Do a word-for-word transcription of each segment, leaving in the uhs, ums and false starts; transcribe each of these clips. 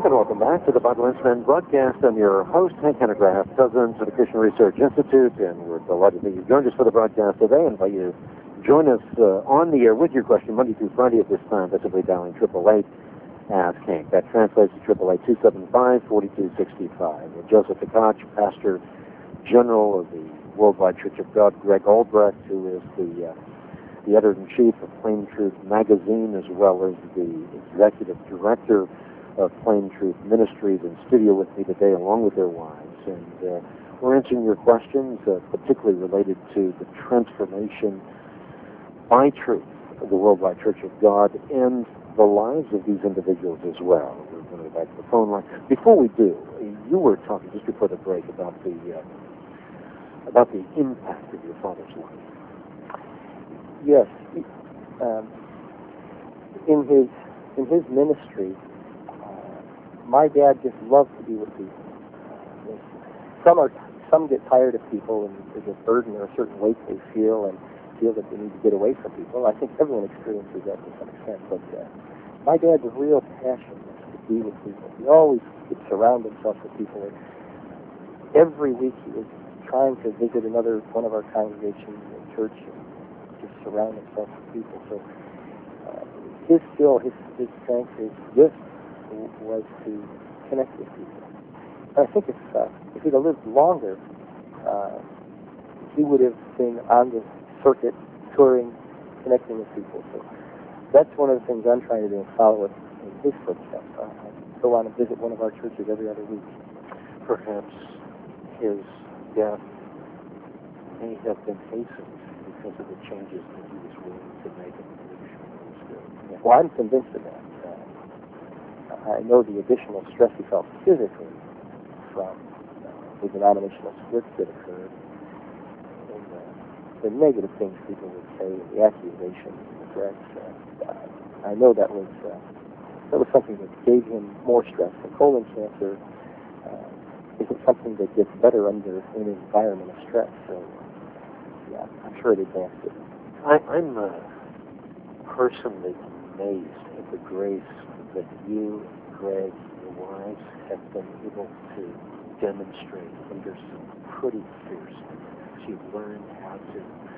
And welcome back to the Bible Instrument broadcast. I'm your host, Hank Hanegraaff, president of the Christian Research Institute, and we're delighted that you joined us for the broadcast today. And invite you to join us uh, on the air with your question Monday through Friday at this time by simply dialing triple eight Ask Hank. That translates to triple eight two seven five four two six five. Joseph Tkach, pastor general of the Worldwide Church of God, Greg Albrecht, who is the uh, the editor-in-chief of Plain Truth magazine, as well as the executive director of Plain Truth Ministries, in studio with me today, along with their wives. And uh, we're answering your questions, uh, particularly related to the transformation by truth of the Worldwide Church of God and the lives of these individuals as well. We're going to go back to the phone line. Before we do, you were talking just before the break about the uh, about the impact of your father's life. Yes, um, in his in his ministry, uh, my dad just loved to be with people. Uh, some are some get tired of people, and there's a burden or a certain weight they feel, and feel that they need to get away from people. I think everyone experiences that to some extent. But uh, my dad's real passion was to be with people. He always would surround himself with people. And every week he was trying to visit another one of our congregations in church. And just surround himself with people. So uh, his skill, his, his strength, his gift was to connect with people. And I think if, uh, if he'd have lived longer, uh, he would have been on the circuit, touring, connecting with people. So that's one of the things I'm trying to do and follow in his footsteps. Uh, I go on and visit one of our churches every other week. Perhaps his death may have been hastened because of the changes that he was willing to make in the leadership ministry. Yeah. Well, I'm convinced of that. Uh, I know the additional stress he felt physically from uh, the denominational splits that occurred, and uh, the negative things people would say, the accusations, the threats. Uh, I know that was uh, that was something that gave him more stress. And colon cancer uh, isn't something that gets better under an environment of stress. So. Yeah, I'm sure it advanced it. I, I'm uh, personally amazed at the grace that you, Greg, your wives have been able to demonstrate under some pretty fierce times. You've learned how to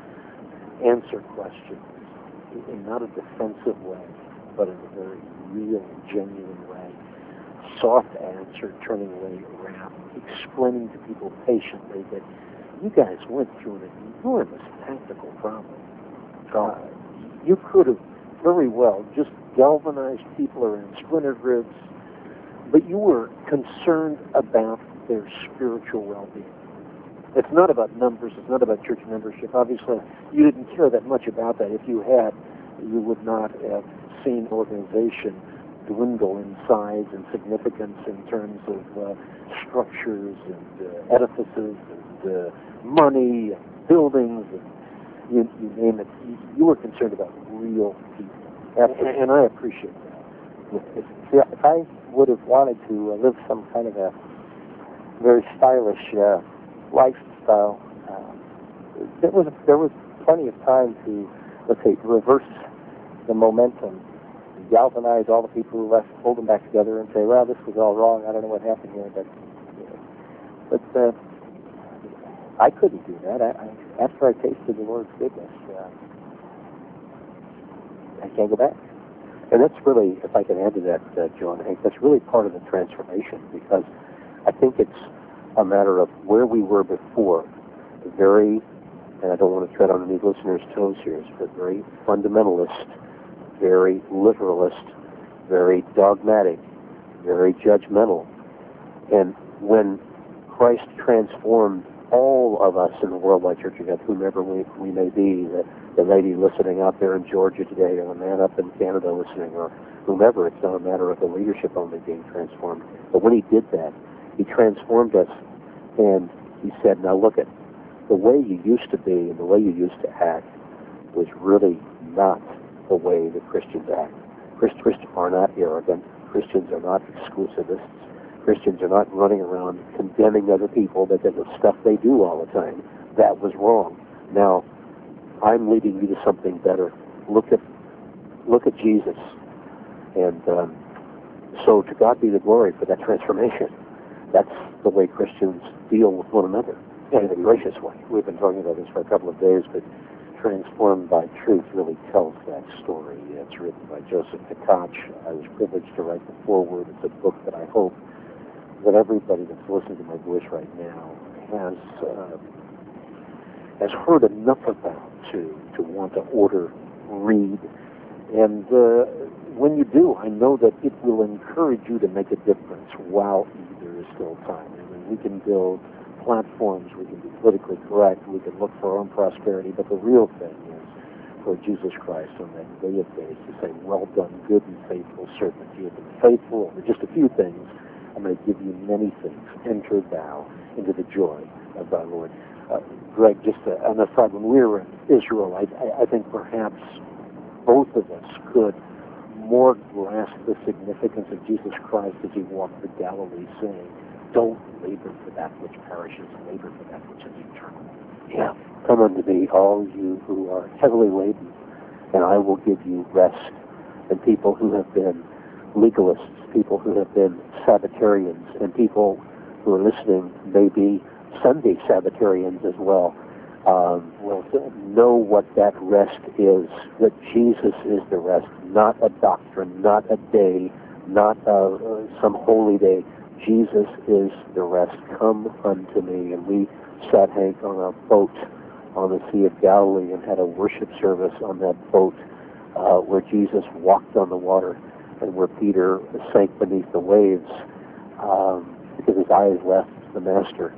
answer questions in not a defensive way, but in a very real, genuine way. Soft answer, turning away around, explaining to people patiently that you guys went through an enormous tactical problem. Uh, you could have very well just galvanized people or in splintered ribs, but you were concerned about their spiritual well-being. It's not about numbers. It's not about church membership. Obviously, you didn't care that much about that. If you had, you would not have seen organization dwindle in size and significance in terms of uh, structures and uh, edifices and uh, money and buildings and you, you name it. You, you were concerned about real people, and, and I appreciate that. If, if I would have wanted to uh, live some kind of a very stylish uh, lifestyle, uh, there was there was plenty of time to, let's say, reverse the momentum, galvanize all the people who left, hold them back together, and say, "Well, this was all wrong. I don't know what happened here," but you know, but. Uh, I couldn't do that. I, I, after I tasted the Lord's goodness, uh, I can't go back. And that's really, if I can add to that, uh, John, Hank, that's really part of the transformation, because I think it's a matter of where we were before, very, and I don't want to tread on any listeners' toes here, but very fundamentalist, very literalist, very dogmatic, very judgmental. And when Christ transformed all of us in the Worldwide Church of God, whomever we, we may be, the, the lady listening out there in Georgia today, or the man up in Canada listening, or whomever, it's not a matter of the leadership only being transformed. But when he did that, he transformed us, and he said, now look at the way you used to be and the way you used to act was really not the way that Christians act. Christians are not arrogant. Christians are not exclusivists. Christians are not running around condemning other people because of stuff they do all the time. That was wrong. Now, I'm leading you to something better. Look at look at Jesus. And um, So to God be the glory for that transformation. That's the way Christians deal with one another in a gracious way. We've been talking about this for a couple of days, but Transformed by Truth really tells that story. It's written by Joseph Tkach. I was privileged to write the foreword. It's a book that I hope that everybody that's listening to my voice right now has uh, has heard enough about to to want to order, read, and uh, when you do, I know that it will encourage you to make a difference while there is still time. I mean, we can build platforms, we can be politically correct, we can look for our own prosperity, but the real thing is for Jesus Christ on that day of days to say, well done, good and faithful servant. You have been faithful over just a few things. I'm going to give you many things. Enter thou into the joy of thy Lord. Uh, Greg, just uh, on the side, when we were in Israel, I, I, I think perhaps both of us could more grasp the significance of Jesus Christ as he walked the Galilee, saying, don't labor for that which perishes, labor for that which is eternal. Yeah. Come unto me, all you who are heavily laden, and I will give you rest. And people who have been legalists, people who have been Sabbatarians, and people who are listening may be Sunday Sabbatarians as well, um, will know what that rest is, that Jesus is the rest, not a doctrine, not a day, not uh, some holy day. Jesus is the rest. Come unto me. And we sat, Hank, on a boat on the Sea of Galilee and had a worship service on that boat uh, where Jesus walked on the water and where Peter sank beneath the waves um, because his eyes left the Master.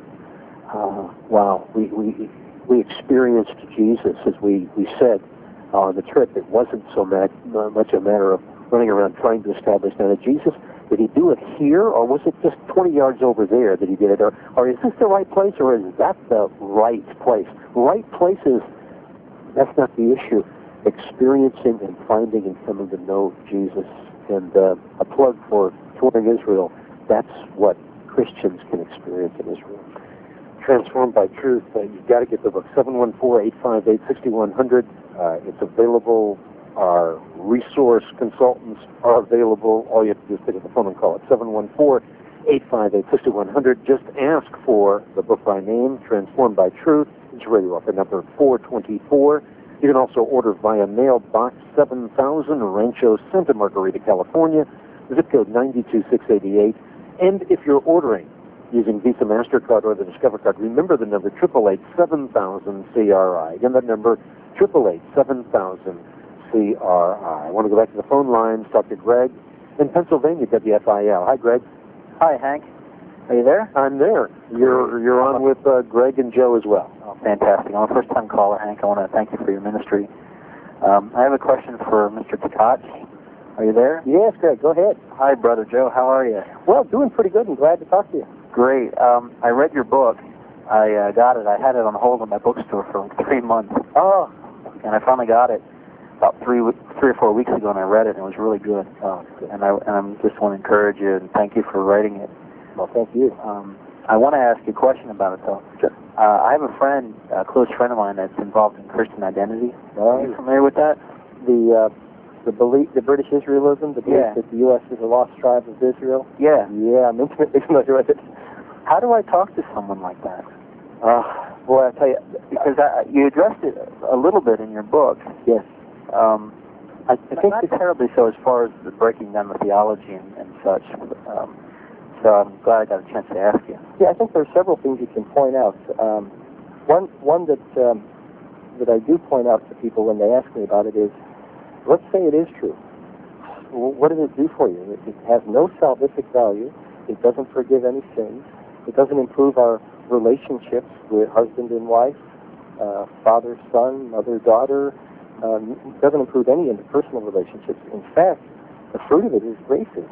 Uh, wow, we, we we experienced Jesus, as we, we said on the trip. It wasn't so much, much a matter of running around trying to establish now that Jesus, did he do it here, or was it just twenty yards over there that he did it? Or, or is this the right place, or is that the right place? Right place is, that's not the issue. Experiencing and finding and coming to know Jesus. And uh, a plug for touring Israel, that's what Christians can experience in Israel. Transformed by Truth, uh, you've got to get the book, seven one four, eight five eight, six one zero zero. Uh, it's available. Our resource consultants are available. All you have to do is pick up the phone and call it, seven one four, eight five eight, six one zero zero. Just ask for the book by name, Transformed by Truth. It's Radio Offer number four twenty-four. You can also order via mail, box seven thousand, Rancho Santa Margarita, California, zip code nine two six eight eight. And if you're ordering using Visa, MasterCard, or the Discover card, remember the number, eight eight eight, seven thousand, C R I. Again, that number, eight eight eight, seven thousand, C R I. I want to go back to the phone lines, talk to Greg in Pennsylvania, W F I L. Hi, Greg. Hi, Hank. Are you there? I'm there. You're you're on with uh, Greg and Joe as well. Oh, fantastic. I'm a first-time caller, Hank. I want to thank you for your ministry. Um, I have a question for Mister Tkach. Are you there? Yes, Greg, go ahead. Hi, Brother Joe. How are you? Well, doing pretty good and glad to talk to you. Great. Um, I read your book. I uh, got it. I had it on hold in my bookstore for like three months. Oh. And I finally got it about three three or four weeks ago, and I read it, and it was really good. Oh, good. And I and I'm just want to encourage you and thank you for writing it. Well, thank you. Um, I want to ask you a question about it, though. Sure. Uh, I have a friend, a close friend of mine, that's involved in Christian identity. Oh, Are you familiar with that? The uh, the belief, the British Israelism, the belief Yeah. that the U S is a lost tribe of Israel. Yeah. Yeah, I'm intimately familiar with it. How do I talk to someone like that? Uh, boy, I tell you, Because I, you addressed it a little bit in your book. yes. Um, I, I think not that, terribly so as far as the breaking down the theology and, and such. Um, so I'm glad I got a chance to ask you. yeah, I think there are several things you can point out. Um, one one that um, that I do point out to people when they ask me about it is, let's say it is true. Well, what does it do for you? It, it has no salvific value. It doesn't forgive any sins. It doesn't improve our relationships with husband and wife, uh, father, son, mother, daughter. Um, it doesn't improve any interpersonal relationships. In fact, the fruit of it is racism.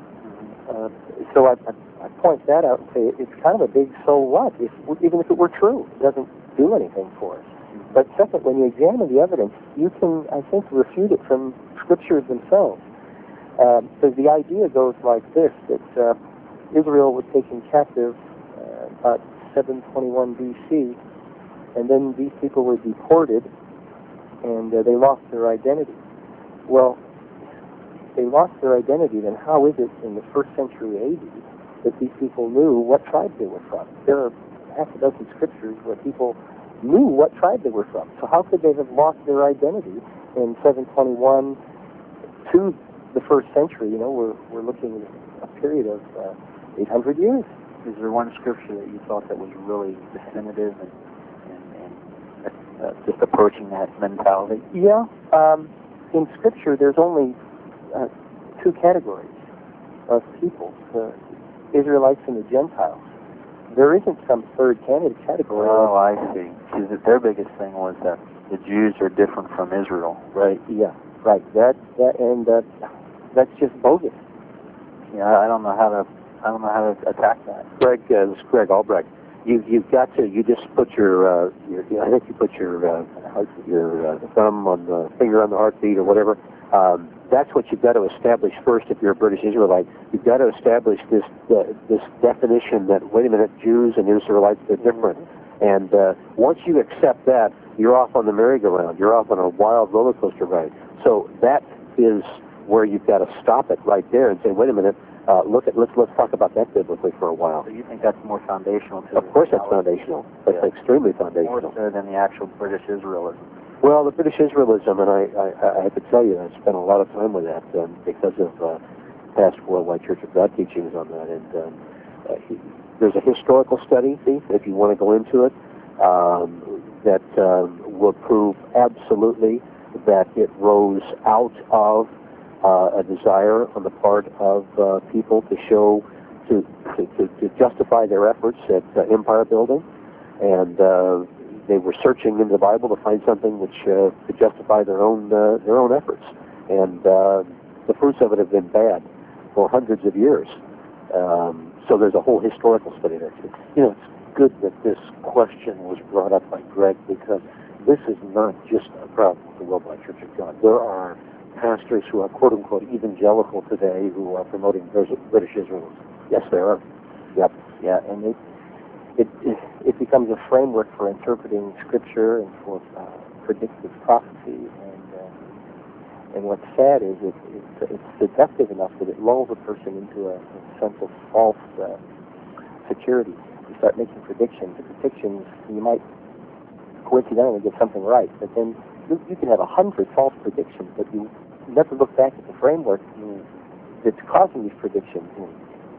Uh, so I, I, I point that out and say it's kind of a big so what, if, even if it were true. It doesn't do anything for us. But second, when you examine the evidence, you can, I think, refute it from scriptures themselves. Um, so the idea goes like this, that uh, Israel was taken captive uh, about seven twenty-one B C, and then these people were deported, and uh, they lost their identity. Well, they lost their identity, then how is it in the first century A D that these people knew what tribe they were from? There are half a dozen scriptures where people knew what tribe they were from. So how could they have lost their identity in seven twenty-one to the first century? You know, we're, we're looking at a period of uh, eight hundred years. Is there one scripture that you thought that was really definitive and, and, and uh, just approaching that mentality? Yeah. Um, in Scripture, there's only uh, two categories of people, the Israelites and the Gentiles. There isn't some third candidate category. Oh, I see. See, that their biggest thing was that the Jews are different from Israel. Right. Yeah. Right. That. That. And uh, that's just bogus. Yeah, I don't know how to. I don't know how to attack that. Greg, uh, this is Greg Albrecht. You, you've got to. You just put your. Uh, your I think you put your uh, heart, your uh, thumb on the finger on the heartbeat or whatever. Um, that's what you've got to establish first. If you're a British Israelite, you've got to establish this uh, this definition that wait a minute, Jews and Israelites, they're different. And uh, once you accept that, you're off on the merry-go-round. You're off on a wild roller coaster ride. So that is where you've got to stop it right there and say, wait a minute. Uh, look at let's let's talk about that biblically for a while. So you think that's more foundational to Of course, that's foundational. That's yeah. extremely more foundational. so than the actual British Israelism. Well, the British Israelism, and I, I, I have to tell you, I spent a lot of time with that um, because of uh, past Worldwide Church of God teachings on that. And um, uh, he, there's a historical study, see, if you want to go into it, um, that um, will prove absolutely that it rose out of Uh, a desire on the part of uh, people to show, to, to, to justify their efforts at uh, empire building, and uh, they were searching in the Bible to find something which uh, could justify their own uh, their own efforts, and uh, the fruits of it have been bad for hundreds of years. Um, so there's a whole historical study there too. You know, it's good that this question was brought up by Greg, because this is not just a problem with the Worldwide Church of God. There are pastors who are quote-unquote evangelical today who are promoting British Israelism. Yes, there are. Yep. Yeah, and it it it, it becomes a framework for interpreting Scripture and for uh, predictive prophecy. And uh, and what's sad is it, it's, it's seductive enough that it lulls a person into a, a sense of false uh, security. You start making predictions. The predictions, you might coincidentally get something right, but then you, you can have a hundred false predictions, but you never look back at the framework that's causing these predictions. And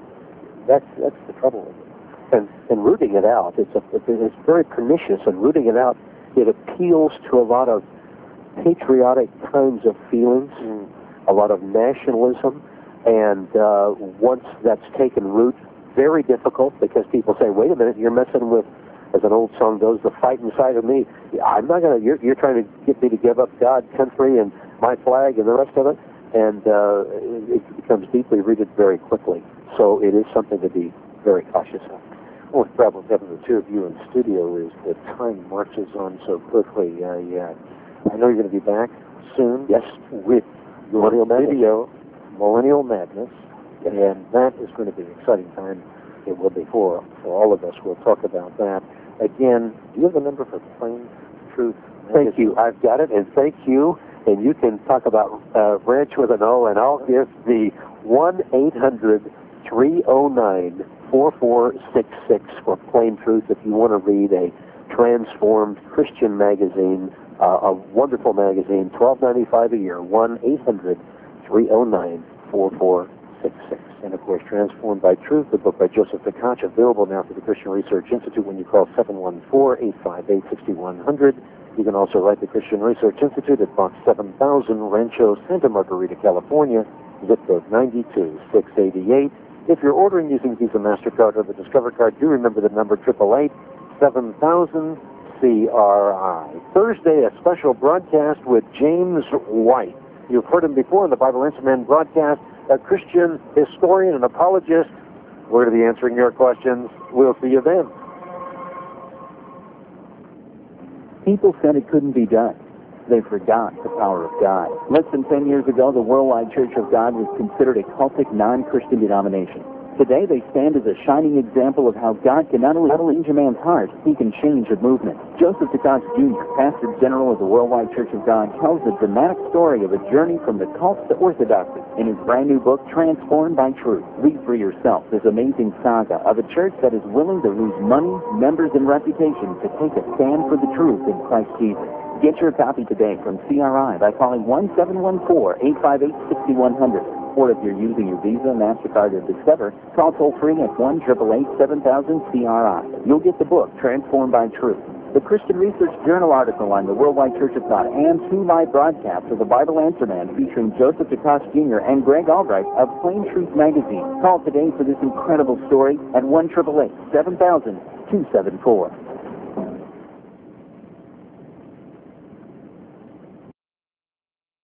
that's that's the trouble with it. And, and rooting it out, it's, a, it's very pernicious, and rooting it out, it appeals to a lot of patriotic kinds of feelings, Mm. a lot of nationalism, and uh, once that's taken root, very difficult, because people say, wait a minute, you're messing with, as an old song goes, the fight inside of me. I'm not going to, you're, you're trying to get me to give up God, country, and my flag, and the rest of it, and uh, it, it becomes deeply rooted very quickly. So it is something to be very cautious of. Well, the problem with having the two of you in studio is that time marches on so quickly. Uh, yeah, I know you're going to be back soon. Yes. With your Millennial Madness. video, Millennial Madness, Yes. and that is going to be an exciting time. It will be for for all of us. We'll talk about that. Again, do you have the number for Plain Truth? Thank you. I've got it, and thank you. And you can talk about uh, Ranch with an O, and I'll give the one eight hundred three oh nine four four six six for Plain Truth if you want to read a transformed Christian magazine, uh, a wonderful magazine, twelve ninety-five a year, one eight hundred three oh nine four four six six. And of course, Transformed by Truth, the book by Joseph Tkach, available now through the Christian Research Institute when you call seven one four, eight five eight, six one zero zero. You can also write the Christian Research Institute at Box seven thousand, Rancho Santa Margarita, California, zip code nine two six eight eight. If you're ordering using Visa, MasterCard, or the Discover card, do remember the number eight eight eight, seven thousand, C R I. Thursday, a special broadcast with James White. You've heard him before in the Bible Answer Man broadcast, a Christian historian and apologist. We're going to be answering your questions. We'll see you then. People said it couldn't be done. They forgot the power of God. Less than ten years ago, the Worldwide Church of God was considered a cultic, non-Christian denomination. Today, they stand as a shining example of how God can not only change a man's heart, he can change a movement. Joseph Tkach Junior, Pastor General of the Worldwide Church of God, tells the dramatic story of a journey from the cults to orthodoxy in his brand new book, Transformed by Truth. Read for yourself this amazing saga of a church that is willing to lose money, members, and reputation to take a stand for the truth in Christ Jesus. Get your copy today from C R I by calling one seven one four, eight five eight, six one zero zero. Or if you're using your Visa, MasterCard, or Discover, call toll-free at one eight eight eight, seven thousand C R I. You'll get the book, Transformed by Truth, the Christian Research Journal article on the Worldwide Church of God, and two live broadcasts of the Bible Answer Man featuring Joseph Tkach Junior and Greg Albright of Plain Truth Magazine. Call today for this incredible story at one eight eight eight, seven thousand, two seven four.